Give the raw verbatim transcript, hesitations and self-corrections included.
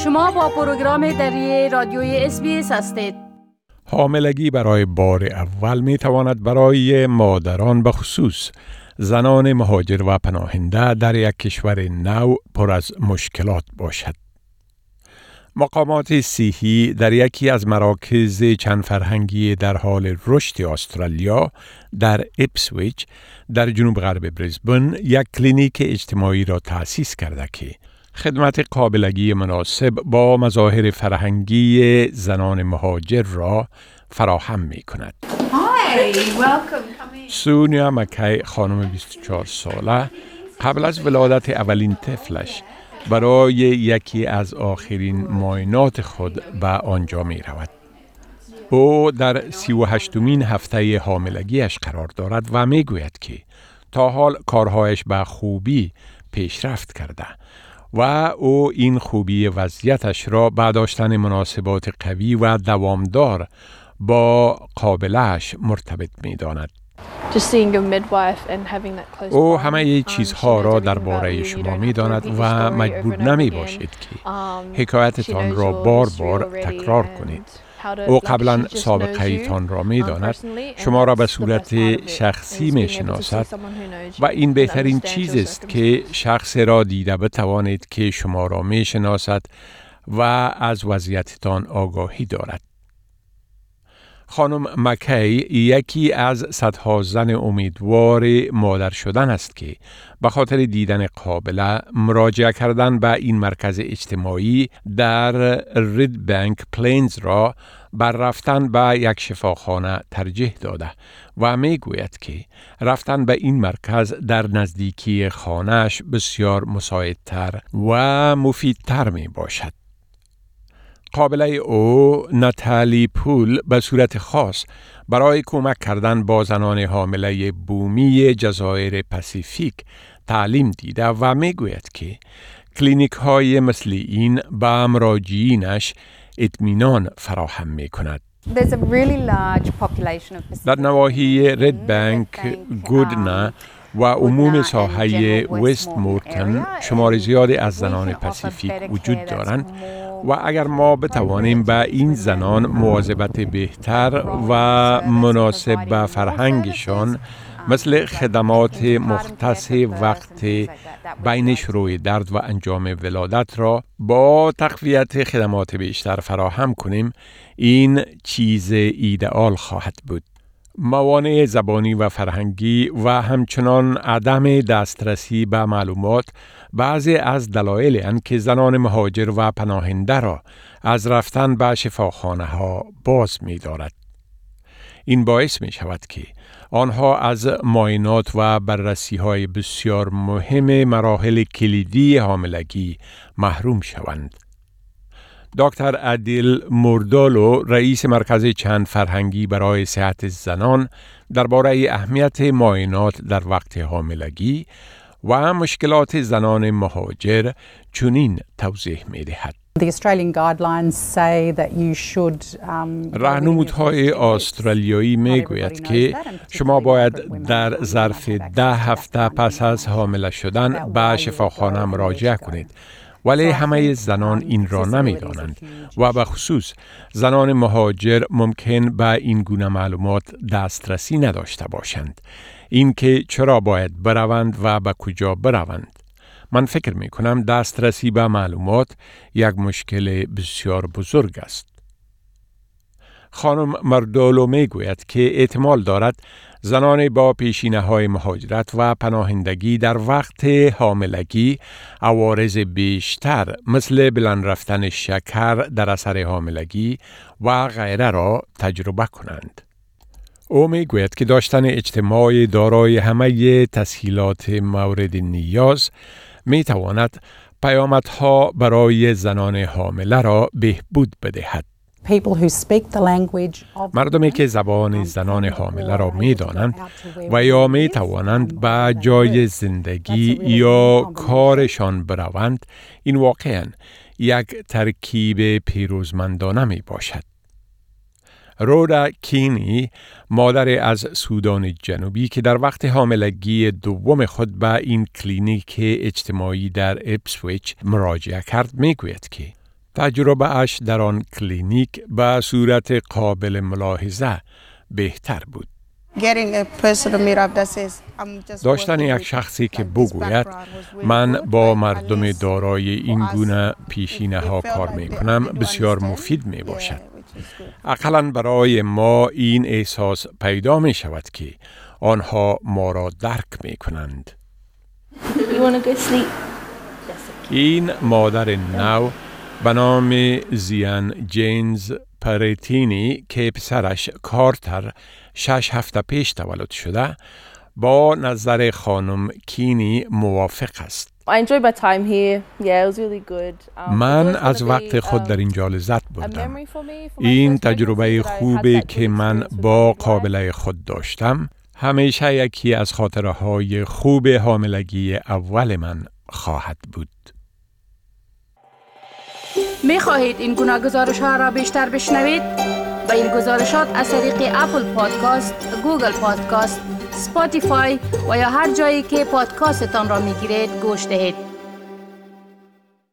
شما با پروگرام دری رادیوی اس بی اس هستید. حاملگی برای بار اول می تواند برای مادران به خصوص زنان مهاجر و پناهنده در یک کشور نو پر از مشکلات باشد. مقامات صحی در یکی از مراکز چند فرهنگی در حال رشد استرالیا در اپسویچ در جنوب غرب بریزبن یک کلینیک اجتماعی را تأسیس کرده که خدمت قابلگی مناسب با مظاهر فرهنگی زنان مهاجر را فراهم می کند. Hi, welcome. سونیا مکی خانم بیست و چهار ساله قبل از ولادت اولین طفلش برای یکی از آخرین معاینات خود به آنجا می رود. او در سی و هشتمین هفته حاملگیش قرار دارد و می گوید که تا حال کارهایش به خوبی پیشرفت کرده و او این خوبی وضعیتش را به داشتن مناسبات قوی و دوامدار با قابلش مرتبط می داند. او همه چیزها را درباره شما می داند و مجبور نمی باشید که حکایتتان را بار بار تکرار کنید. او قبلا سابقه ایتان را می داند، شما را به صورت شخصی می شناسد و این بهترین چیز است که شخص را دیده بتوانید که شما را می شناسد و از وضعیتتان آگاهی دارد. خانم مکی یکی از صدها زن امیدوار مادر شدن است که به خاطر دیدن قابله مراجعه کردن به این مرکز اجتماعی در رید بانک پلینز را بر رفتن به یک شفاخانه ترجیح داده و می گوید که رفتن به این مرکز در نزدیکی خانه‌اش بسیار مساعدتر و مفیدتر می باشد. قابله او ناتالی پول به صورت خاص برای کمک کردن با زنان حامله بومی جزایر پاسیفیک تعلیم دیده و می گوید که کلینیک های مثل این به مراجعینش اطمینان فراهم می کند. در نواحی رید بانک، گودنا و عموم ساحه وست مورتن شمار زیادی از زنان پاسیفیک وجود دارند و اگر ما بتوانیم به این زنان مواظبت بهتر و مناسب به فرهنگشان مثل خدمات مختص وقت بین شروع درد و انجام ولادت را با تقویت خدمات بیشتر فراهم کنیم، این چیز ایدئال خواهد بود. موانع زبانی و فرهنگی و همچنان عدم دسترسی به معلومات بعضی از دلایلی اند که زنان مهاجر و پناهنده را از رفتن به شفاخانه ها باز می دارد. این باعث می شود که آنها از معاینات و بررسی های بسیار مهم مراحل کلیدی حاملگی محروم شوند. دکتر عادل موردالو رئیس مرکز چند فرهنگی برای صحت زنان درباره اهمیت معاینات در وقت حاملگی و مشکلات زنان مهاجر چنین توضیح می دهد. راهنمودهای استرالیایی می گوید که شما باید در ظرف ده هفته پس از حامله شدن به شفاخانه مراجعه کنید. ولی همه زنان این را نمی دانند و به خصوص زنان مهاجر ممکن به این گونه معلومات دسترسی نداشته باشند. این که چرا باید بروند و به کجا بروند. من فکر می کنم دسترسی به معلومات یک مشکل بسیار بزرگ است. خانم مردولو می گوید که احتمال دارد زنان با پیشینه های مهاجرت و پناهندگی در وقت حاملگی عوارض بیشتر مثل بلند رفتن شکر در اثر حاملگی و غیره را تجربه کنند. او می گوید که داشتن اجتماع دارای همه تسهیلات مورد نیاز می تواند پیامدها برای زنان حامله را بهبود بدهد. مردمی که زبان زنان حامله را می دانند و یا می توانند به جای زندگی یا کارشان بروند، این واقعاً یک ترکیب پیروزمندانه می باشد. رودا کینی، مادر از سودان جنوبی که در وقت حاملگی دوم خود به این کلینیک اجتماعی در اپسویچ مراجعه کرد، می گوید که تجربه اش در آن کلینیک به صورت قابل ملاحظه بهتر بود. داشتن یک شخصی که بگوید من با مردم دارای این گونه پیشینه ها کار می کنم بسیار مفید می باشد. اقلاً برای ما این احساس پیدا می شود که آنها ما را درک می کنند. این مادر نو به نام زیان جینز پریتینی که پسرش کارتر شش هفته پیش تولد شده با نظر خانم کینی موافق است. من از وقت خود در اینجا لذت بردم. این تجربه خوبی که من با قابله خود داشتم همیشه یکی از خاطره های خوب حاملگی اول من خواهد بود. می خواهید این گناه گزارش ها را بیشتر بشنوید؟ با این گزارشات از طریق اپل پادکاست، گوگل پادکاست، سپاتیفای و یا هر جایی که پادکاستتان را می گیرید گوش دهید.